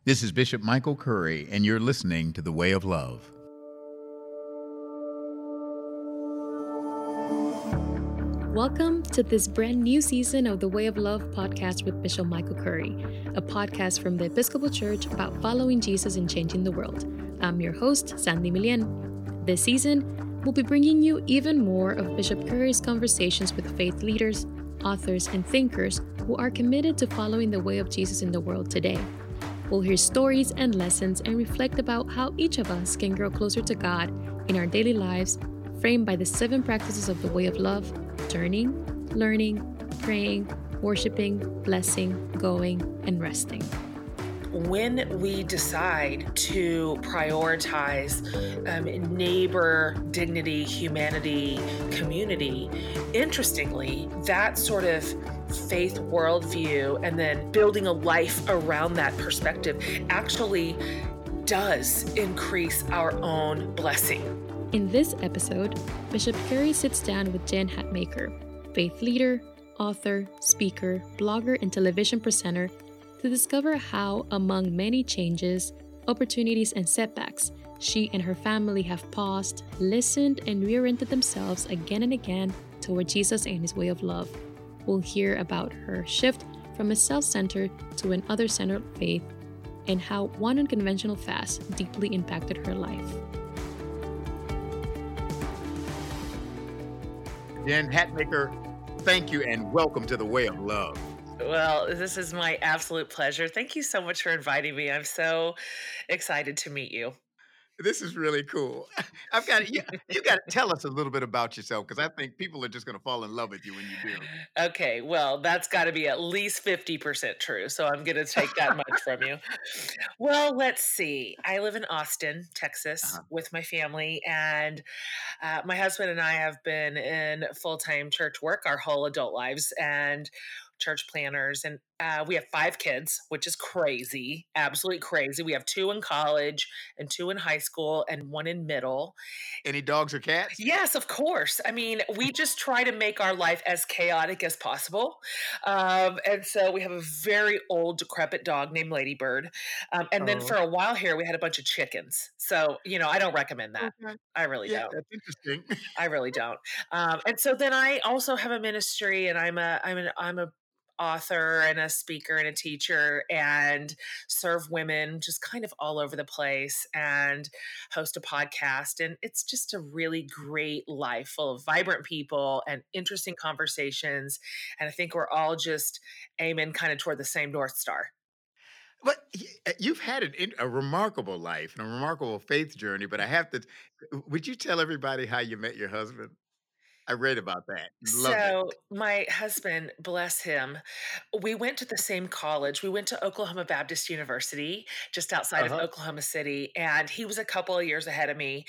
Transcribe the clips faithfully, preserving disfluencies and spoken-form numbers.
This is Bishop Michael Curry, and you're listening to The Way of Love. Welcome to this brand new season of the Way of Love podcast with Bishop Michael Curry, a podcast from the Episcopal Church about following Jesus and changing the world. I'm your host, Sandy Milien. This season, we'll be bringing you even more of Bishop Curry's conversations with faith leaders, authors, and thinkers who are committed to following the way of Jesus in the world today. We'll hear stories and lessons and reflect about how each of us can grow closer to God in our daily lives, framed by the seven practices of the way of love: turning, learning, praying, worshiping, blessing, going, and resting. When we decide to prioritize um, neighbor, dignity, humanity, community, interestingly, that sort of faith worldview and then building a life around that perspective actually does increase our own blessing. In this episode, Bishop Curry sits down with Jen Hatmaker, faith leader, author, speaker, blogger, and television presenter, to discover how, among many changes, opportunities, and setbacks, she and her family have paused, listened, and reoriented themselves again and again toward Jesus and his way of love. We'll hear about her shift from a self-centered to an other-centered faith and how one unconventional fast deeply impacted her life. Jen Hatmaker, thank you and welcome to The Way of Love. Well, this is my absolute pleasure. Thank you so much for inviting me. I'm so excited to meet you. This is really cool. I've got you, you got to tell us a little bit about yourself, because I think people are just going to fall in love with you when you do. Okay, well, that's got to be at least fifty percent true. So I'm going to take that much from you. Well, let's see. I live in Austin, Texas, Uh-huh. with my family, and uh, my husband and I have been in full-time church work our whole adult lives, and church planners, and uh, we have five kids, which is crazy, absolutely crazy. We have two in college and two in high school and one in middle. Any dogs or cats? Yes, of course. I mean, we just try to make our life as chaotic as possible. Um, and so we have a very old, decrepit dog named Ladybird. Um, and then Oh, for a while here, we had a bunch of chickens. So, you know, I don't recommend that. okay. I really Yeah, don't. that's interesting. I really don't. Um, and so then I also have a ministry, and I'm a I'm an I'm a author and a speaker and a teacher, and serve women just kind of all over the place, and host a podcast. And it's just a really great life full of vibrant people and interesting conversations. And I think we're all just aiming kind of toward the same North Star. But y- uh, you've had an, in- a remarkable life and a remarkable faith journey. But I have to, would you tell everybody how you met your husband? I read about that. Loved it. So, my husband, bless him, we went to the same college. We went to Oklahoma Baptist University, just outside of Uh-huh. Oklahoma City, and he was a couple of years ahead of me.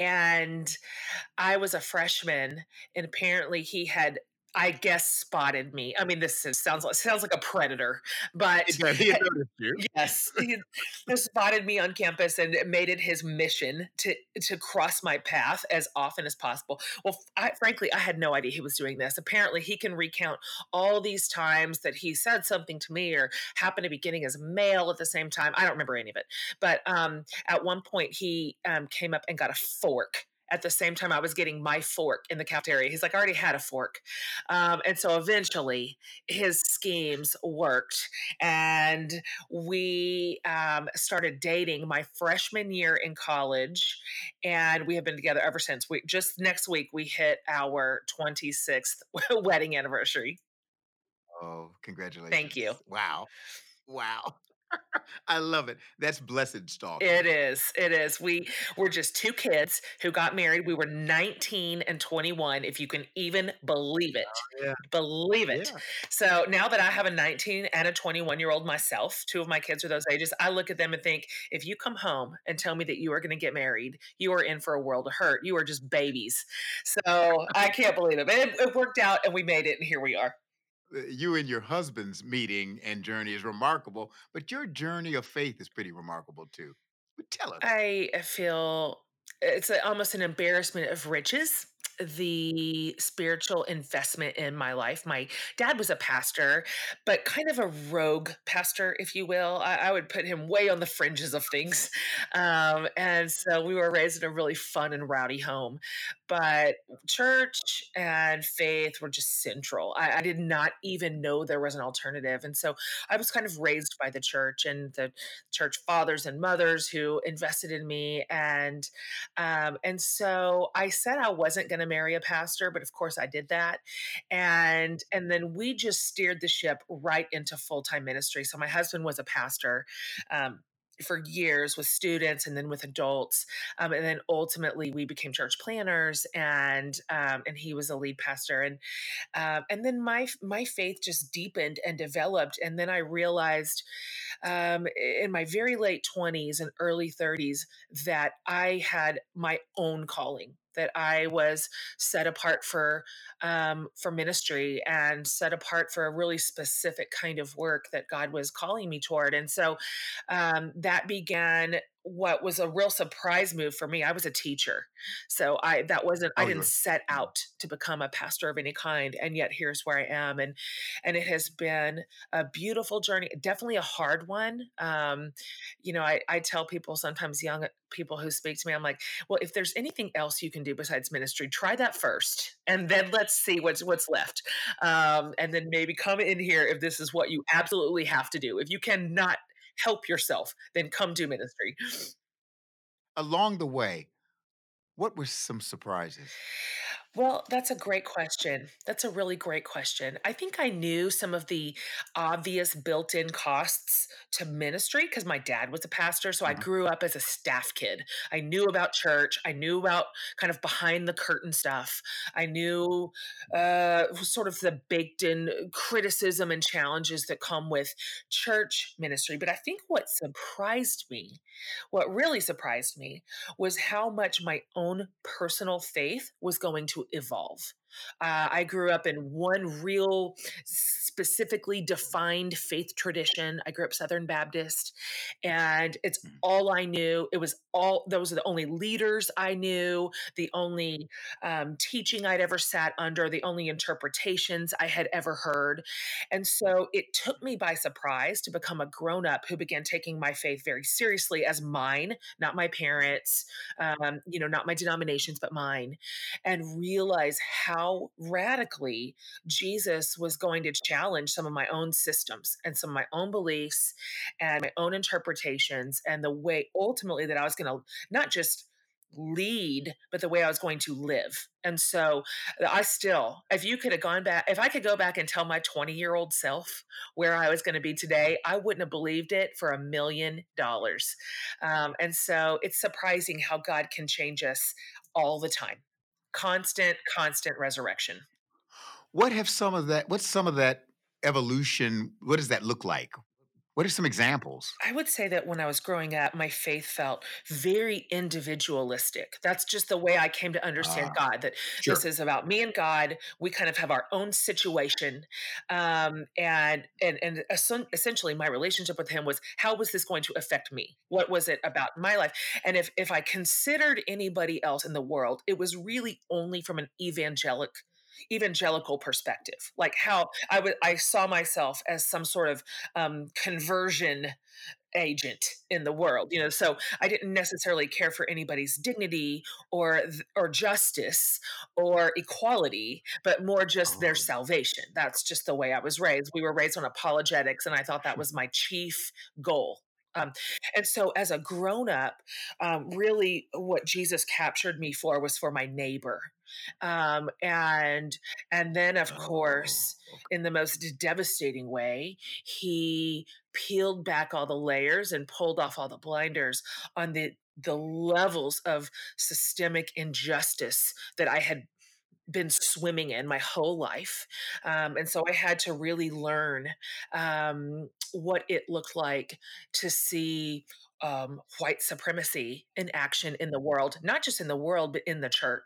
And I was a freshman, and apparently he had, I guess, spotted me. I mean, this is, sounds like sounds like a predator, but It does. He had noticed you. yes, he had spotted me on campus and made it his mission to to cross my path as often as possible. Well, I, frankly, I had no idea he was doing this. Apparently, he can recount all these times that he said something to me or happened to be getting his mail at the same time. I don't remember any of it, but um, at one point he um, came up and got a fork at the same time I was getting my fork in the cafeteria. He's like, I already had a fork. Um, and so eventually his schemes worked, and we um, started dating my freshman year in college, and we have been together ever since. We just next week we hit our twenty-sixth wedding anniversary. Oh, Thank you. congratulations. Wow. Wow. I love it. That's blessed stalking. It is. It is. We were just two kids who got married. We were nineteen and twenty-one, if you can even believe it. Yeah. Believe it. Yeah. So now that I have a nineteen and a twenty-one year old myself, two of my kids are those ages, I look at them and think, if you come home and tell me that you are going to get married, you are in for a world of hurt. You are just babies. So I can't believe it. But it, it worked out, and we made it, and here we are. Uh, You and your husband's meeting and journey is remarkable, but your journey of faith is pretty remarkable too. But tell us. I feel it's a, almost an embarrassment of riches the spiritual investment in my life. My dad was a pastor, but kind of a rogue pastor, if you will. I, I would put him way on the fringes of things. Um, and so we were raised in a really fun and rowdy home. But church and faith were just central. I, I did not even know there was an alternative. And so I was kind of raised by the church and the church fathers and mothers who invested in me. And um, and so I said I wasn't going to marry a pastor, but of course I did that. And and then we just steered the ship right into full time ministry. So my husband was a pastor. Um, for years with students and then with adults, um, and then ultimately we became church planners, and um, and he was a lead pastor, and um, and then my my faith just deepened and developed, and then I realized um, in my very late twenties and early thirties that I had my own calling, that I was set apart for um, for ministry and set apart for a really specific kind of work that God was calling me toward. And so um, that began what was a real surprise move for me. I was a teacher. So I that wasn't I Oh, didn't you're set mhm. out to become a pastor of any kind. And yet here's where I am. And and it has been a beautiful journey, definitely a hard one. Um, you know, I, I tell people sometimes, young people who speak to me, I'm like, well, if there's anything else you can do besides ministry, try that first. And then let's see what's what's left. Um, and then maybe come in here if this is what you absolutely have to do. If you cannot help yourself, then come do ministry. Along the way, what were some surprises? Well, that's a great question. That's a really great question. I think I knew some of the obvious built in costs to ministry because my dad was a pastor. So I Uh-huh. grew up as a staff kid. I knew about church. I knew about kind of behind the curtain stuff. I knew uh, sort of the baked in criticism and challenges that come with church ministry. But I think what surprised me, what really surprised me, was how much my own personal faith was going to evolve. Uh, I grew up in one real specifically defined faith tradition. I grew up Southern Baptist, and it's Mm. all I knew. It was all, those are the only leaders I knew, the only um, teaching I'd ever sat under, the only interpretations I had ever heard. And so it took me by surprise to become a grown up who began taking my faith very seriously as mine, not my parents, um, you know, not my denominations, but mine, and realize how radically Jesus was going to challenge some of my own systems and some of my own beliefs and my own interpretations, and the way ultimately that I was going to not just lead, but the way I was going to live. And so I still, if you could have gone back, if I could go back and tell my twenty year old self where I was going to be today, I wouldn't have believed it for a million dollars. Um, and so it's surprising how God can change us all the time. Constant, constant resurrection. What have some of that what's some of that evolution, what does that look like? What are some examples? I would say that when I was growing up, my faith felt very individualistic. That's just the way I came to understand Ah, God, that this sure. is about me and God. We kind of have our own situation. Um, and and and essen- essentially my relationship with him was, how was this going to affect me? What was it about my life? And if if I considered anybody else in the world, it was really only from an evangelic evangelical perspective, like how i would I saw myself as some sort of um, conversion agent in the world, you know. So I didn't necessarily care for anybody's dignity or th- or justice or equality, but more just their Oh, salvation. That's just the way I was raised. We were raised on apologetics, and I thought that sure. was my chief goal. Um, and so as a grown up, um, really what Jesus captured me for was for my neighbor. Um, and and then of Oh, course, okay. in the most devastating way, he peeled back all the layers and pulled off all the blinders on the the levels of systemic injustice that I had been swimming in my whole life. Um, and so I had to really learn um, what it looked like to see um, white supremacy in action in the world, not just in the world, but in the church.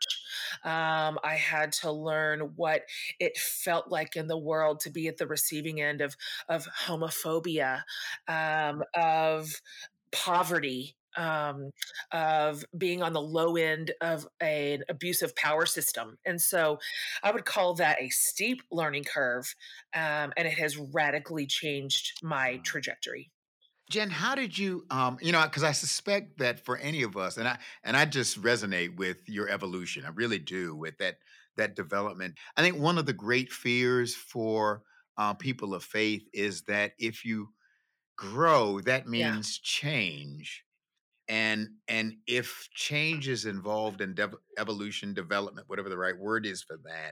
Um, I had to learn what it felt like in the world to be at the receiving end of, of homophobia, um, of poverty. um, of being on the low end of an abusive power system. And so I would call that a steep learning curve, um, and it has radically changed my Wow. trajectory. Jen, how did you, um, you know, because I suspect that for any of us, and I and I just resonate with your evolution. I really do with that that development. I think one of the great fears for uh, people of faith is that if you grow, that Yeah. means change, and and if change is involved in dev- evolution, development, whatever the right word is for that,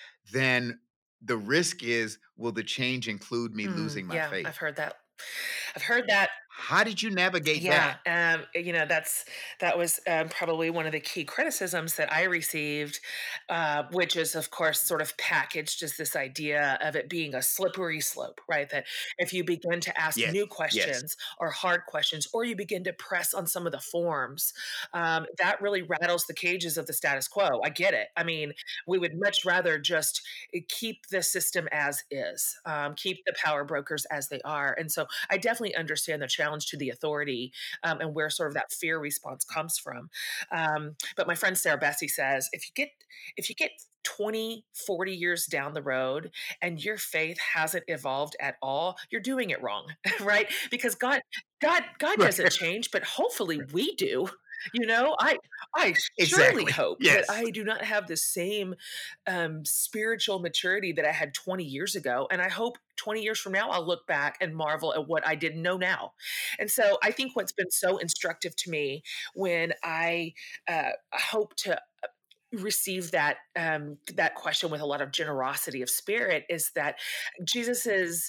then the risk is, will the change include me Mm, losing my yeah, I've faith? heard that. I've heard that. How did you navigate Yeah, that? um, you know, that's that was, um, probably one of the key criticisms that I received, uh, which is, of course, sort of packaged as this idea of it being a slippery slope, right? That if you begin to ask Yes, new yes. questions or hard questions, or you begin to press on some of the forms, um, that really rattles the cages of the status quo. I get it. I mean, we would much rather just eh, keep the system as is, um, keep the power brokers as they are. And so I definitely understand the challenge to the authority, um, and where sort of that fear response comes from. Um, but my friend Sarah Bessie says if you get if you get twenty, forty years down the road and your faith hasn't evolved at all, you're doing it wrong, right? Because God God God doesn't Right. change, but hopefully we do. You know, I I surely Exactly. hope that Yes. I do not have the same um, spiritual maturity that I had twenty years ago. And I hope twenty years from now, I'll look back and marvel at what I didn't know now. And so I think what's been so instructive to me when I uh, hope to receive that um, that question with a lot of generosity of spirit is that Jesus's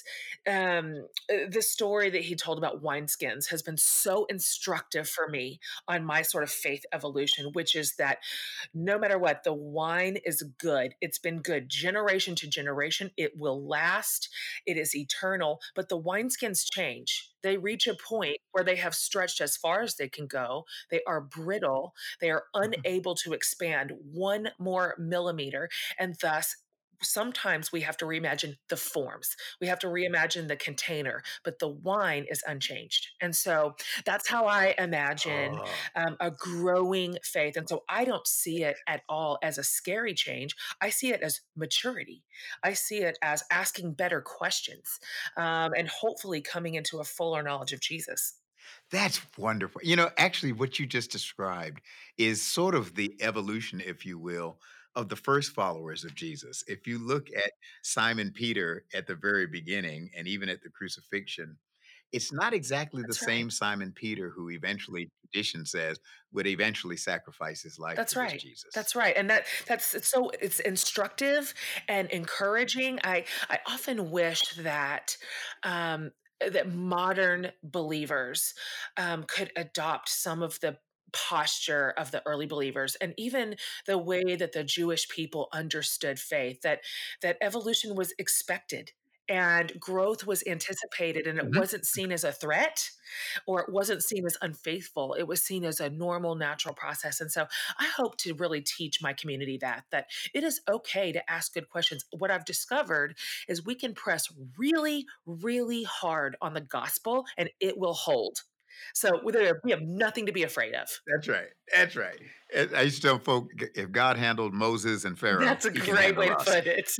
um, uh, the story that he told about wineskins has been so instructive for me on my sort of faith evolution, which is that no matter what, the wine is good. It's been good generation to generation. It will last. It is eternal. But the wineskins change. They reach a point where they have stretched as far as they can go. They are brittle. They are unable to expand one more millimeter. And thus, sometimes we have to reimagine the forms. We have to reimagine the container, but the wine is unchanged. And so that's how I imagine Oh, um, a growing faith. And so I don't see it at all as a scary change. I see it as maturity. I see it as asking better questions, um, and hopefully coming into a fuller knowledge of Jesus. that's wonderful. You know, actually, what you just described is sort of the evolution, if you will, of the first followers of Jesus. If you look at Simon Peter at the very beginning and even at the crucifixion, it's not exactly the That's right. same Simon Peter who eventually, tradition says, would eventually sacrifice his life That's for this right. Jesus. That's right. And that that's it's so it's instructive and encouraging. I I often wish that um that modern believers um could adopt some of the posture of the early believers, and even the way that the Jewish people understood faith, that that evolution was expected and growth was anticipated, and it Mhm. wasn't seen as a threat, or it wasn't seen as unfaithful. It was seen as a normal, natural process. And so I hope to really teach my community that that it is okay to ask good questions. What I've discovered is we can press really, really hard on the gospel and it will hold. So there, we have nothing to be afraid of. That's right. That's right. And I used to tell folk, if God handled Moses and Pharaoh, That's a he can great way handle to us. put it.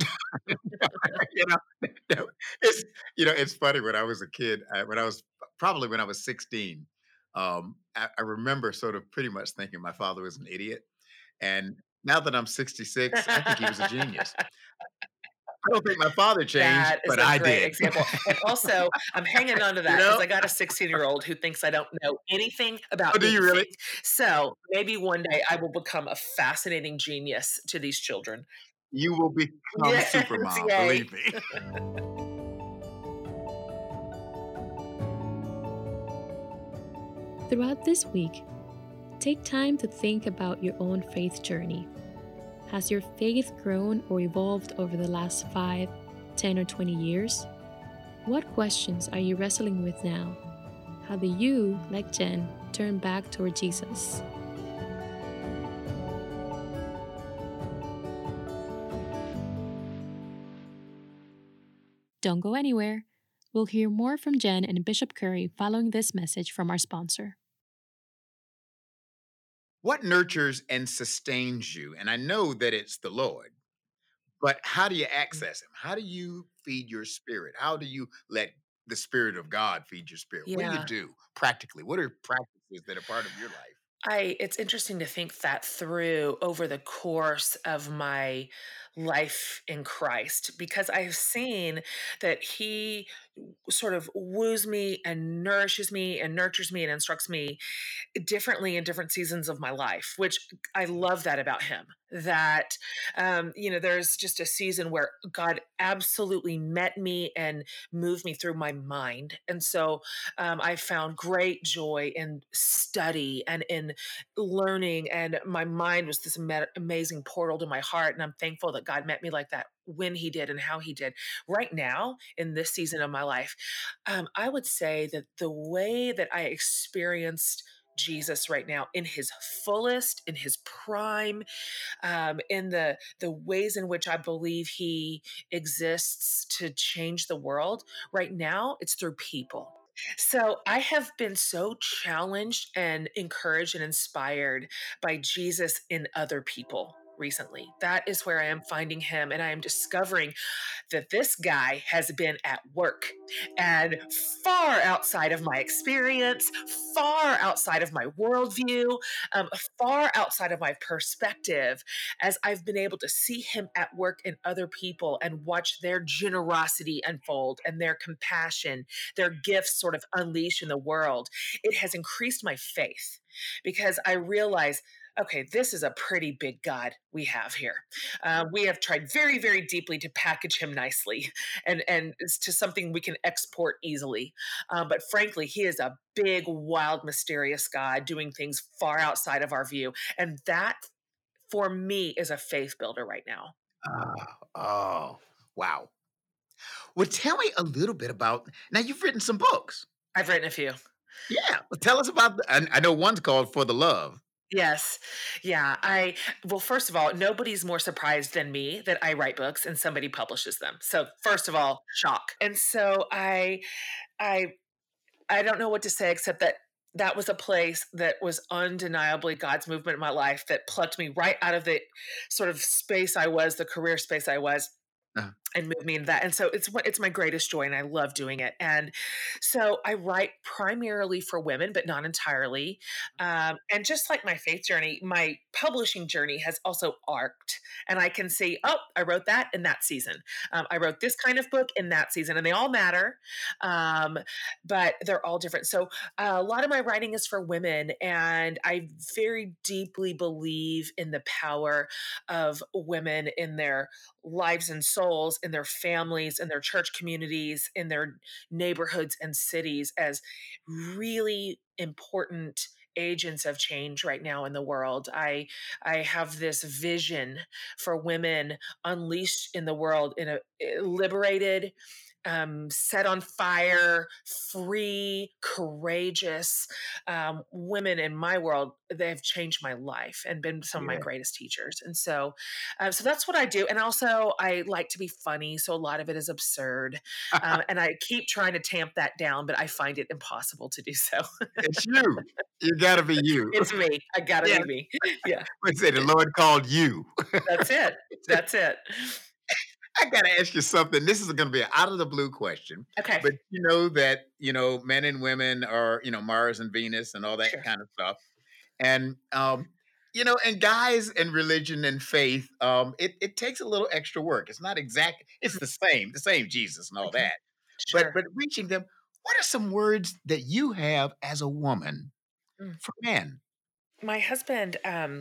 You know, no, it's you know, it's funny when I was a kid, I, when I was probably when I was sixteen, um, I, I remember sort of pretty much thinking my father was an idiot. And now that I'm sixty-six, I think he was a genius. I don't think my father changed, That is but a I great did. example. And also, I'm hanging on to You that because know? I got a sixteen-year-old who thinks I don't know anything about Oh, do you really? anything. So, maybe one day I will become a fascinating genius to these children. You will become Yes, super mom, yay. believe me. Throughout this week, take time to think about your own faith journey. Has your faith grown or evolved over the last five, ten, or twenty years? What questions are you wrestling with now? How do you, like Jen, turn back toward Jesus? Don't go anywhere. We'll hear more from Jen and Bishop Curry following this message from our sponsor. what nurtures and sustains you? And I know that it's the Lord, but how do you access him? How do you feed your spirit? How do you let the spirit of God feed your spirit? What do you Yeah. do practically? What are practices that are part of your life? I it's interesting to think that through over the course of my life in Christ because I've seen that he sort of woos me and nourishes me and nurtures me and instructs me differently in different seasons of my life, which I love that about him. That, um, you know, there's just a season where God absolutely met me and moved me through my mind. And so um, I found great joy in study and in learning. And my mind was this ama- amazing portal to my heart. And I'm thankful that God met me like that when he did and how he did. Right now, in this season of my life, um, I would say that the way that I experienced Jesus right now in his fullest, in his prime, um, in the the ways in which I believe he exists to change the world. Right now, it's through people. So I have been so challenged and encouraged and inspired by Jesus in other people recently. That is where I am finding him, and I am discovering that this guy has been at work and far outside of my experience, far outside of my worldview, um, far outside of my perspective, as I've been able to see him at work in other people and watch their generosity unfold and their compassion, their gifts sort of unleash in the world. It has increased my faith because I realize okay, this is a pretty big God we have here. Uh, we have tried very, very deeply to package him nicely and, and it's to something we can export easily. Uh, but frankly, he is a big, wild, mysterious God doing things far outside of our view. And that, for me, is a faith builder right now. Ah, oh, wow. Well, tell me a little bit about now you've written some books. I've written a few. Yeah. Well, tell us about the, I, I know one's called For the Love. Yes. Yeah. I, well, first of all, nobody's more surprised than me that I write books and somebody publishes them. So, first of all, shock. And so I, I, I don't know what to say except that that was a place that was undeniably God's movement in my life that plucked me right out of the sort of space I was, the career space I was, Uh, and move me into that. And so it's what it's my greatest joy and I love doing it. And so I write primarily for women, but not entirely. Um, and just like my faith journey, my publishing journey has also arced. And I can see, oh, I wrote that in that season. Um, I wrote this kind of book in that season, and they all matter, um, but they're all different. So uh, a lot of my writing is for women, and I very deeply believe in the power of women in their lives and souls in their families, in their church communities, in their neighborhoods and cities as really important agents of change right now in the world. I I have this vision for women unleashed in the world in a eh, liberated, um, set on fire, free, courageous um, women in my world. They have changed my life and been some of my yeah. greatest teachers. And so, uh, so that's what I do. And also, I like to be funny, so a lot of it is absurd, um, and I keep trying to tamp that down, but I find it impossible to do so. It's you. You got to be you. It's me. I gotta Yeah. be me. Yeah, Let's say the Lord called you. that's it. That's it. I got to ask you something. This is going to be an out of the blue question, Okay, but you know that, you know, men and women are, you know, Mars and Venus and all that sure. kind of stuff. And, um, you know, and guys and religion and faith, um, it, it takes a little extra work. It's not exact. It's the same, the same Jesus and all Mhm. that. But, Sure. but reaching them, what are some words that you have as a woman Mm. for men? My husband um,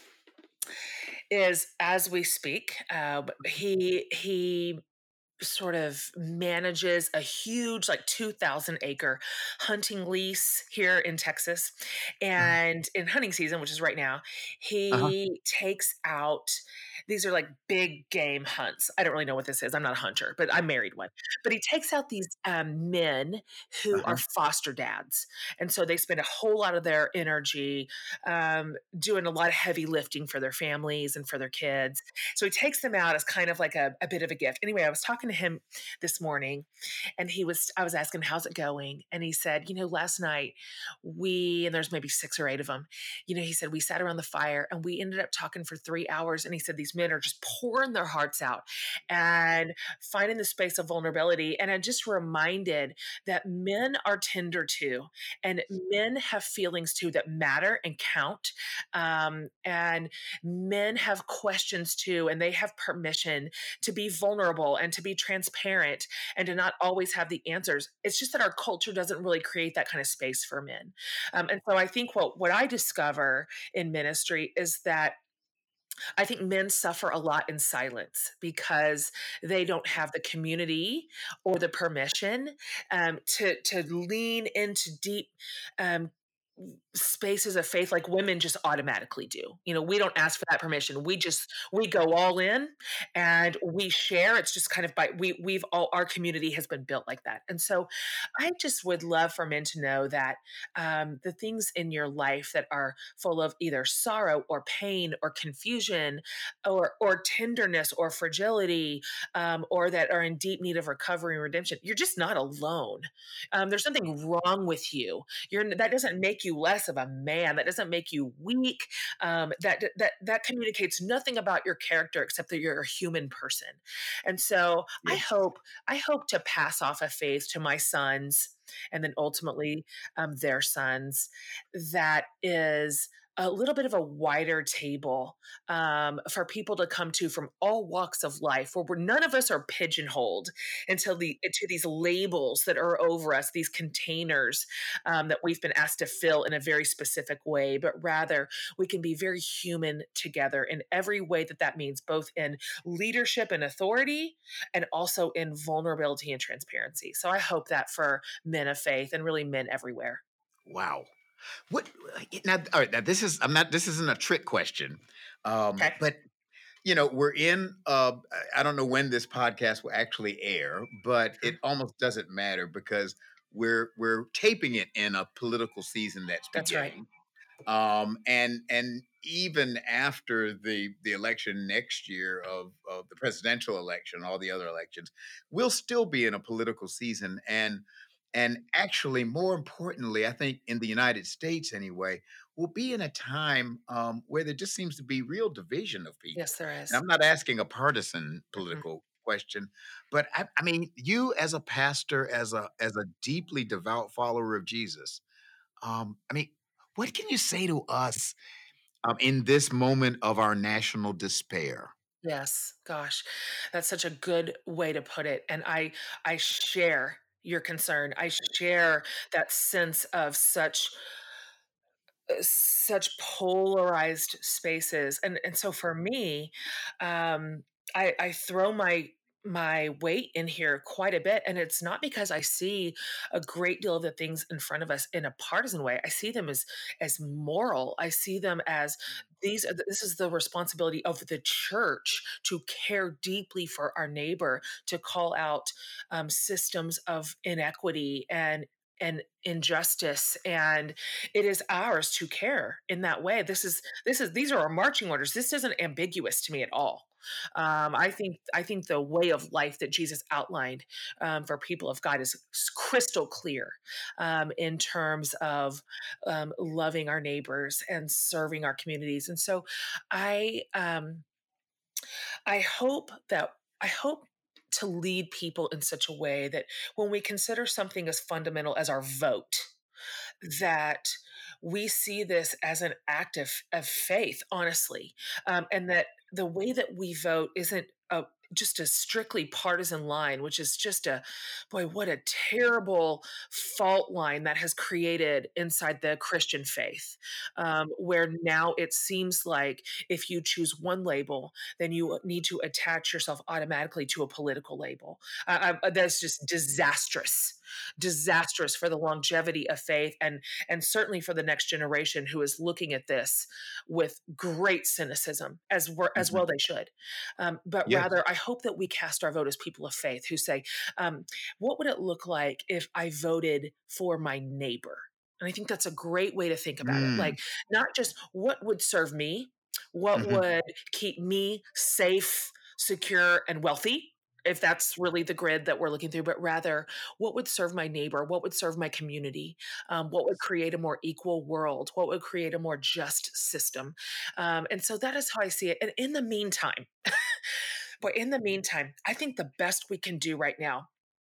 is, as we speak, uh, he he sort of manages a huge like two thousand acre hunting lease here in Texas, Uh-huh. and in hunting season, which is right now, Uh-huh. he takes out these are like big game hunts. I don't really know what this is. I'm not a hunter, but I married one. But he takes out these um, men who are Uh-huh. foster dads, and so they spend a whole lot of their energy um, doing a lot of heavy lifting for their families and for their kids. So he takes them out as kind of like a, a bit of a gift. Anyway, I was talking to to him this morning, and he was, I was asking, how's it going? And he said, you know, last night we, and there's maybe six or eight of them, you know, he said, we sat around the fire and we ended up talking for three hours. And he said, these men are just pouring their hearts out and finding the space of vulnerability. And I just reminded that men are tender too, and men have feelings too that matter and count. Um, and men have questions too, and they have permission to be vulnerable and to be transparent and to not always have the answers. It's just that our culture doesn't really create that kind of space for men. Um, and so I think what, what I discover in ministry is that I think men suffer a lot in silence because they don't have the community or the permission um, to to lean into deep um, spaces of faith like women just automatically do. You know, we don't ask for that permission. We just we go all in and we share. It's just kind of by we we've all our community has been built like that. And so I just would love for men to know that um, the things in your life that are full of either sorrow or pain or confusion or or tenderness or fragility um, or that are in deep need of recovery and redemption, you're just not alone. Um, there's something wrong with you. You're that doesn't make you less of a man. That doesn't make you weak. Um, that that that communicates nothing about your character except that you're a human person. And so I Yes. hope I hope to pass off a faith to my sons and then ultimately um, their sons that is a little bit of a wider table um, for people to come to from all walks of life, where we're, none of us are pigeonholed until the to these labels that are over us, these containers um, that we've been asked to fill in a very specific way, but rather we can be very human together in every way that that means, both in leadership and authority, and also in vulnerability and transparency. So I hope that for men of faith and really men everywhere. Wow. What now? All right, now this is I'm not. This isn't a trick question, um, Okay. but you know we're in. Uh, I I don't know when this podcast will actually air, but it Mhm. almost doesn't matter because we're we're taping it in a political season that's That's right. beginning. Um, and and even after the the election next year of of the presidential election, all the other elections, we'll still be in a political season. And and actually, more importantly, I think in the United States anyway, we'll be in a time um, where there just seems to be real division of Yes, people. there And is. I'm not asking a partisan Mhm. political question, but I, I mean, you as a pastor, as a as a deeply devout follower of Jesus, um, I mean, what can you say to us um, in this moment of our national despair? Yes, gosh, that's such a good way to put it. And I I share your concern. I share that sense of such uh, such polarized spaces. And and so for me, um, I, I throw my my weight in here quite a bit, and it's not because I see a great deal of the things in front of us in a partisan way. I see them as as moral. I see them as these are the, this is the responsibility of the church to care deeply for our neighbor, to call out um, systems of inequity and and injustice, and it is ours to care in that way. This is this is these are our marching orders. This isn't ambiguous to me at all. Um, I think I think the way of life that Jesus outlined um, for people of God is crystal clear um, in terms of um, loving our neighbors and serving our communities. And so, I um, I hope that I hope to lead people in such a way that when we consider something as fundamental as our vote, that we see this as an act of, of faith, honestly, um, and that the way that we vote isn't a, just a strictly partisan line, which is just a boy, what a terrible fault line that has created inside the Christian faith, um, where now it seems like if you choose one label, then you need to attach yourself automatically to a political label. Uh, I, that's just disastrous disastrous for the longevity of faith, and and certainly for the next generation who is looking at this with great cynicism, as we as Mhm. well they should. Um, but Yes. rather, I hope that we cast our vote as people of faith who say, um, what would it look like if I voted for my neighbor? And I think that's a great way to think about it. Mm. Like, not just what would serve me, what Mhm. would keep me safe, secure, and wealthy, if that's really the grid that we're looking through, but rather what would serve my neighbor, what would serve my community, um, what would create a more equal world, what would create a more just system. Um, and so that is how I see it. And in the meantime, but in the meantime, I think the best we can do right now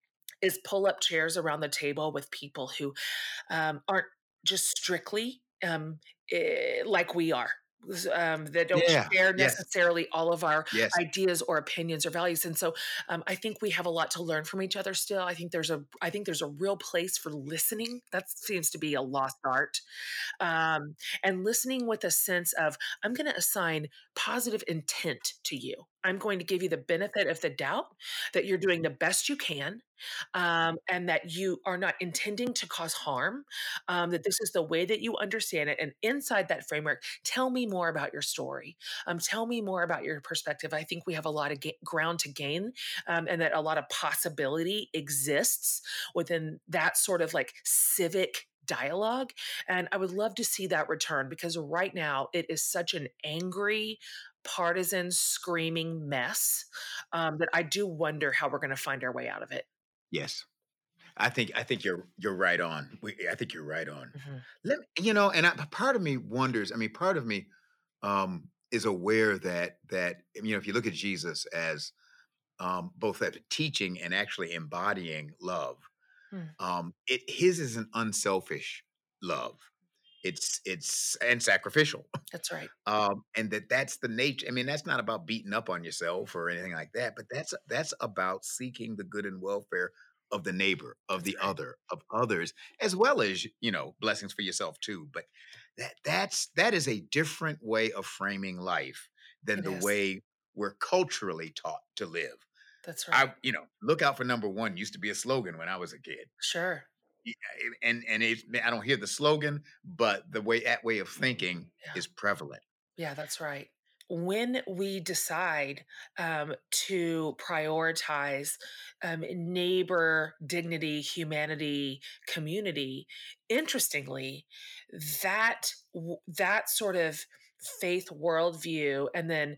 is pull up chairs around the table with people who um, aren't just strictly um, eh, like we are. Um, that don't Yeah. share Yes. necessarily all of our Yes. ideas or opinions or values, and so um, I think we have a lot to learn from each other. Still, I think there's a I think there's a real place for listening. That seems to be a lost art, um, and listening with a sense of, I'm going to assign positive intent to you. I'm going to give you the benefit of the doubt that you're doing the best you can, um, and that you are not intending to cause harm, um, that this is the way that you understand it. And inside that framework, tell me more about your story. Um, tell me more about your perspective. I think we have a lot of ga- ground to gain, um, and that a lot of possibility exists within that sort of like civic dialogue. And I would love to see that return, because right now it is such an angry, partisan, screaming mess, um, that I do wonder how we're going to find our way out of it. Yes. I think I think you're you're right on. We, I think you're right on. Mhm. Let me, you know, and I, part of me wonders. I mean, part of me um, is aware that that you know, if you look at Jesus as um, both at teaching and actually embodying love, Mm, um, it his is an unselfish love. It's it's and sacrificial. that's right. Um, and that that's the nature. I mean, that's not about beating up on yourself or anything like that, but that's that's about seeking the good and welfare of the neighbor, of That's the right. other, of others, as well as, you know, blessings for yourself too. But that that's that is a different way of framing life than It the is. way we're culturally taught to live. That's right. I, you know, look out for number one used to be a slogan when I was a kid. Sure. Yeah, and and it, I don't hear the slogan, but the way that way of thinking Yeah. is prevalent. Yeah, that's right. When we decide um, to prioritize um, neighbor, dignity, humanity, community, interestingly, that w- that sort of faith worldview, and then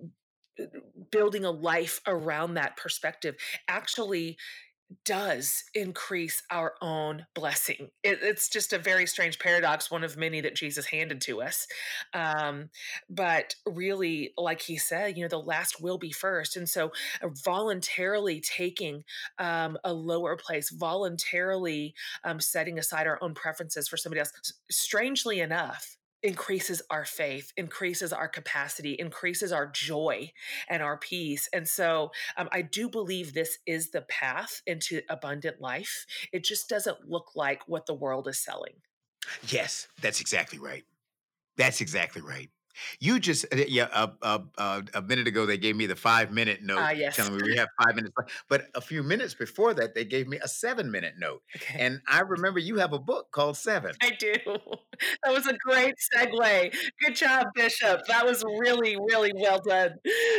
building a life around that perspective, actually does increase our own blessing. It, it's just a very strange paradox, one of many that Jesus handed to us. Um, but really, like he said, you know, the last will be first. And so, uh, voluntarily taking um, a lower place, voluntarily um, setting aside our own preferences for somebody else, s- strangely enough, increases our faith, increases our capacity, increases our joy and our peace. And so, um, I do believe this is the path into abundant life. It just doesn't look like what the world is selling. Yes, that's exactly right. That's exactly right. You just uh, yeah, uh, uh, uh, a minute ago they gave me the five minute Ah, note yes. telling me we have five minutes left, but a few minutes before that they gave me a seven minute note, Okay. and I remember you have a book called Seven. I do. That was a great segue. Good job, Bishop. That was really, really well done.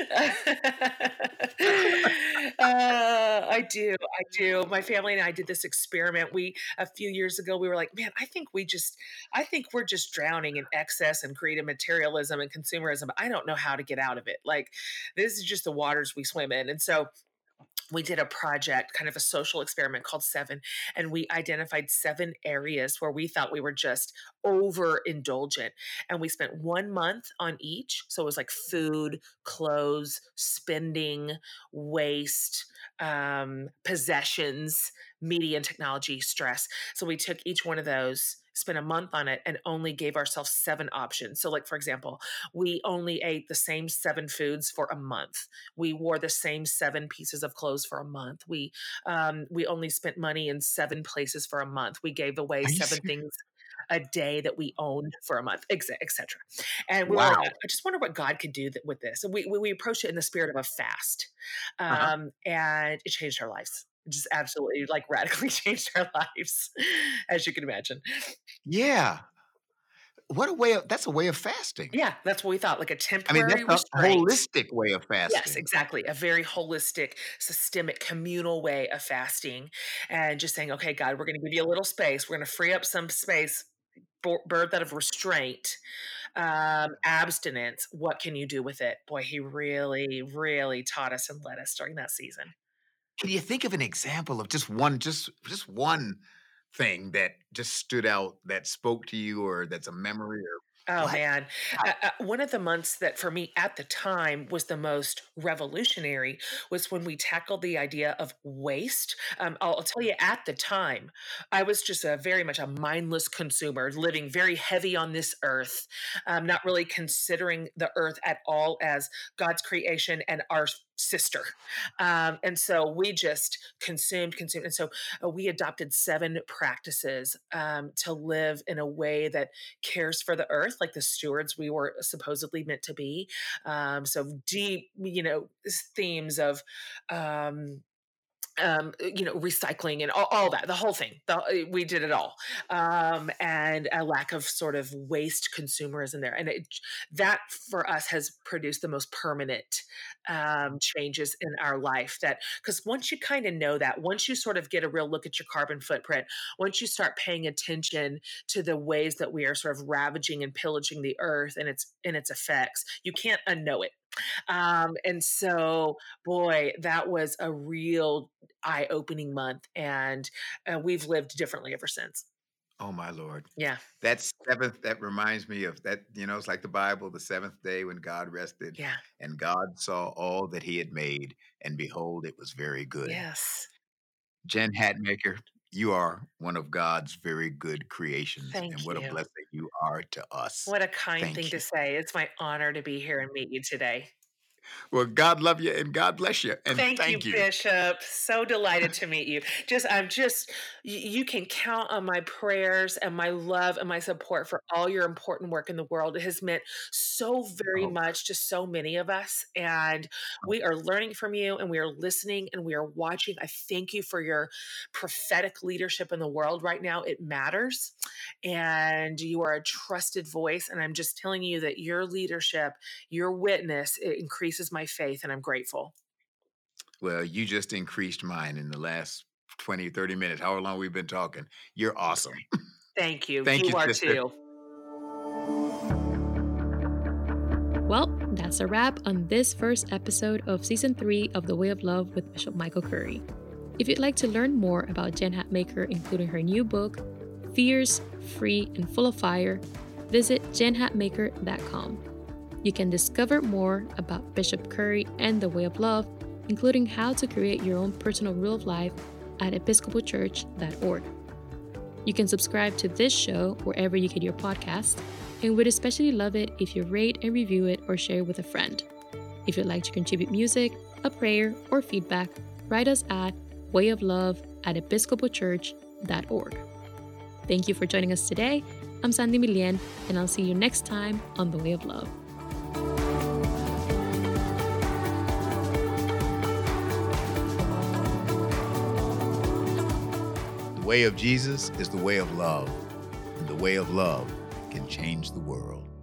Uh, I do. I do. My family and I did this experiment. We a few years ago we were like, man, I think we just I think we're just drowning in excess and creative materialism and consumerism. I don't know how to get out of it. Like, this is just the waters we swim in. And so we did a project, kind of a social experiment called Seven, and we identified seven areas where we thought we were just overindulgent. And we spent one month on each. So it was like food, clothes, spending, waste, um, possessions, media and technology, stress. So we took each one of those, spent a month on it, and only gave ourselves seven options. So, like, for example, we only ate the same seven foods for a month. We wore the same seven pieces of clothes for a month. We um, we only spent money in seven places for a month. We gave away Are you seven serious? things a day that we owned for a month, et cetera. And we were like, Wow. I just wonder what God could do th- with this. And we, we we approached it in the spirit of a fast, Uh-huh. um, and it changed our lives. It just absolutely like radically changed our lives, as you can imagine. Yeah. What a way of that's a way of fasting. Yeah, that's what we thought, like a I mean, that's temporary a restraint. holistic way of Yes, fasting. exactly. A very holistic, systemic, communal way of fasting, and just saying, okay, God, we're going to give you a little space. We're going to free up some space, bo- birth out of restraint, um, abstinence. What can you do with it? Boy, he really, really taught us and led us during that season. Can you think of an example of just one, just just one thing that just stood out that spoke to you, or that's a memory, or Oh what? man. Wow. Uh, uh, one of the months that for me at the time was the most revolutionary was when we tackled the idea of waste. Um, I'll, I'll tell you, at the time, I was just a very much a mindless consumer, living very heavy on this earth, um, not really considering the earth at all as God's creation and our sister. Um, and so we just consumed, consumed. And so uh, we adopted seven practices um, to live in a way that cares for the earth, like the stewards we were supposedly meant to be. Um, so deep, you know, themes of um, um, you know, recycling and all, all that, the whole thing. The, uh, we did it all, um, and a lack of sort of waste consumerism there, and it, that for us has produced the most permanent um, changes in our life. That because once you kind of know that, once you sort of get a real look at your carbon footprint, once you start paying attention to the ways that we are sort of ravaging and pillaging the earth and its and its effects, you can't unknow it. Um, and so, boy, that was a real eye-opening month, and uh, we've lived differently ever since. Oh my Lord. Yeah, That seventh, that reminds me of that, you know, it's like the Bible, the seventh day when God rested, yeah, and God saw all that he had made, and behold, it was very good. yes. Jen Hatmaker, you are one of God's very good creations, and Thank what a you. blessing you are to us. What a kind thing Thank to you. say. It's my honor to be here and meet you today. Well, God love you and God bless you, and Thank you, thank you. Bishop. So delighted to meet you. Just, I'm just, you, you can count on my prayers and my love and my support for all your important work in the world. It has meant so very Oh, much to so many of us. And we are learning from you and we are listening and we are watching. I thank you for your prophetic leadership in the world right now. It matters. And you are a trusted voice. And I'm just telling you that your leadership, your witness, it increases my faith. And I'm grateful. well, you just increased mine in the last twenty, thirty minutes, however long we've been talking. You're awesome. Thank you. Thank You you, are sister. too. Well, that's a wrap on this first episode of season three of The Way of Love with Bishop Michael Curry. If you'd like to learn more about Jen Hatmaker, including her new book, Fierce, Free, and Full of Fire, visit jen hatmaker dot com. You can discover more about Bishop Curry and The Way of Love, including how to create your own personal rule of life, at episcopal church dot org. You can subscribe to this show wherever you get your podcasts, and would especially love it if you rate and review it or share it with a friend. If you'd like to contribute music, a prayer, or feedback, write us at wayoflove at episcopal church dot org. Thank you for joining us today. I'm Sandy Milien, and I'll see you next time on The Way of Love. The way of Jesus is the way of love, and the way of love can change the world.